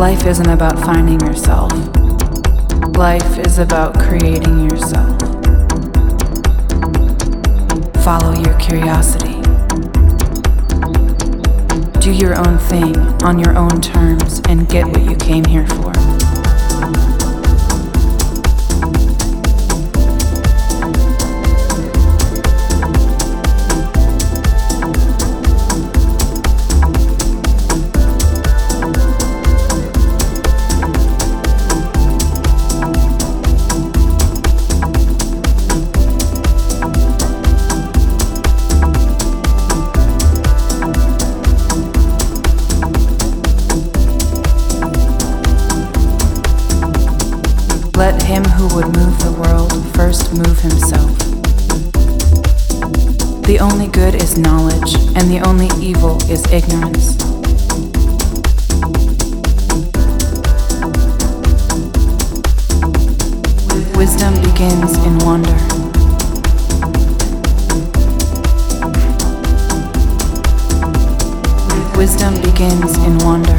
Life isn't about finding yourself. Life is about creating yourself. Follow your curiosity. Do your own thing on your own terms and get what you came here for. Let him who would move the world first move himself. The only good is knowledge, and the only evil is ignorance. Wisdom begins in wonder. Wisdom begins in wonder.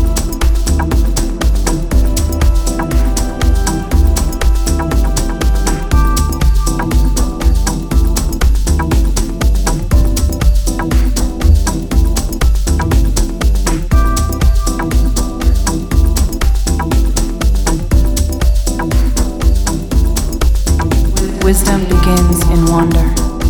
Wisdom begins in wonder.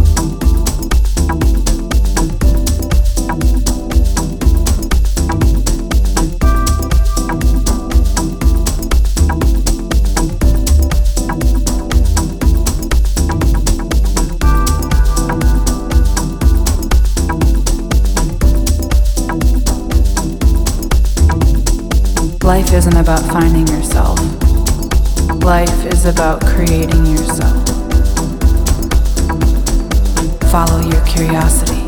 Life isn't about finding yourself. Life is about creating yourself. Follow your curiosity.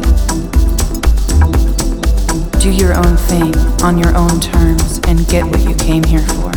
Do your own thing on your own terms and get what you came here for.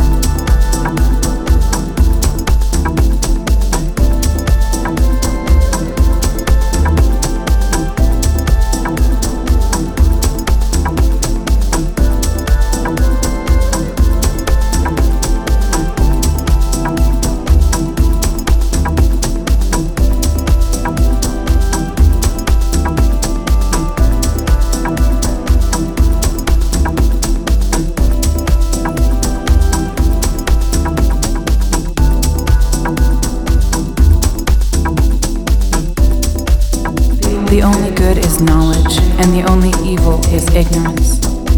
The only good is knowledge, and the only evil is ignorance.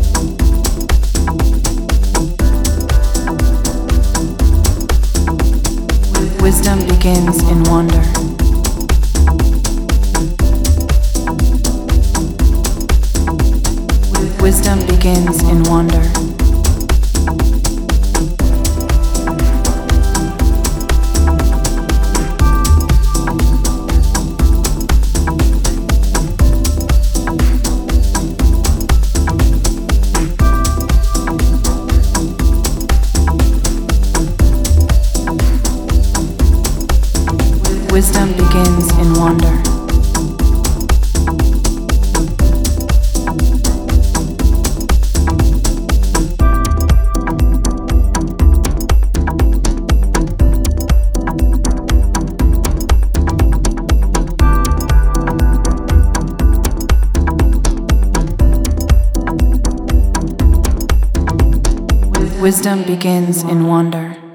Wisdom begins in wonder. Wisdom begins in wonder. Wisdom begins in wonder. Wisdom begins in wonder.